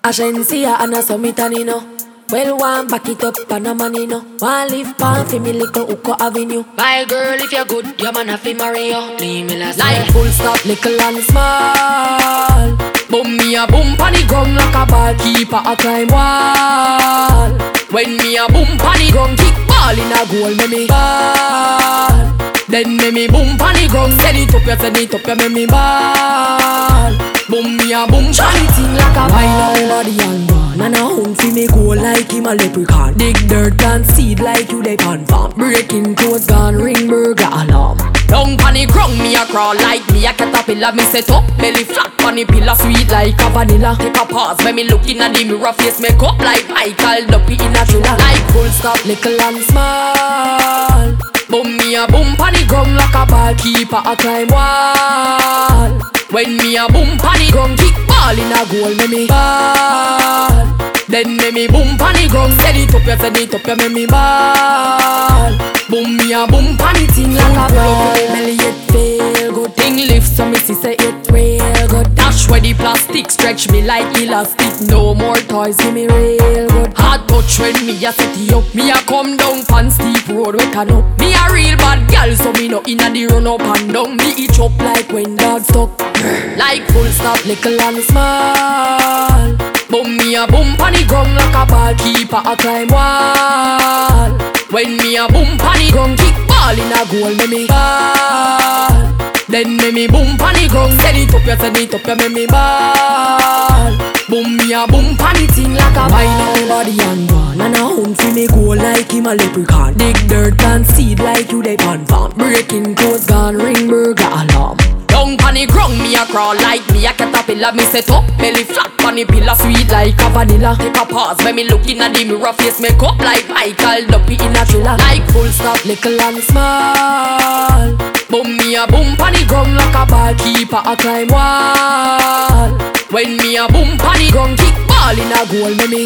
Agencia and a summit and you know. Well, one back it up and a man you know. One live pan for me little Uko Avenue. My girl, if you're good, your man have to marry you. Leave me last like full stop, little and small. Boom me a boom pan the gum like a ball. Keep a climb wall. When me a boom pan the gum, kick ball in a goal, me ball. Then me boom pan the gum, send it up, me ball. Boom me a boom pan the thing like a wine on me body and ball. Man a hung fi me go like him a leprechaun. Dig dirt plant seed like you dey pan farm. Breaking clothes gone ring burger alarm. Down pan the ground me a crawl like me a caterpillar. Me set up belly flat pan the pillar. Sweet like a vanilla. Take a pause when me looking at the mirror. Face make up like Michael Duppy in a thriller. Like full stop little and small. Boom me a boom pan the ground like a ball. Keep a climb wall. When me a boom pan the ground, kick ball in a goal, me ball. Then me boom pan the ground, send it up, me ball. Boom me a boom pan the thing like a ball. Belly it feel good, thing lift so me see say it real good. Dash where the plastic stretch me like elastic. No more toys, give me real good. Hard touch when me a set it up. Me a come down pan steep road we can up. Me a real bad girl so me no inna the run up and down. Me itch up like when dog stuck. Like full stop, little and small. Boom me a boom pan the ground like a ball. Keep a climb wall. When me a boom pan the ground, kick ball in a goal, me ball. Then me boom pan the ground, send it up, me ball. Boom me a boom pan the thing like a wine on me body and ball. Man a hung fi me go like him a leprechaun. Dig dirt plant seed like you dey pan farm. Breaking clothes gone ring burger alarm. Down pan the ground me a crawl like me a caterpillar. Me set up belly flat pan the pillar. Sweet like a vanilla. Take a pause when me looking at the mirror. Face make up like Michael Duppy in a thriller. Like full stop little and small. Boom me a boom pan the ground like a ball. Keep a climb wall. When me a boom pan the ground, kick ball in a goal, me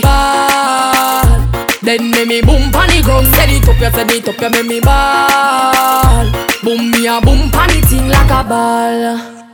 ball. Then me boom pan the ground, send it up, me ball. Boom me a boom pan the thing like a ball.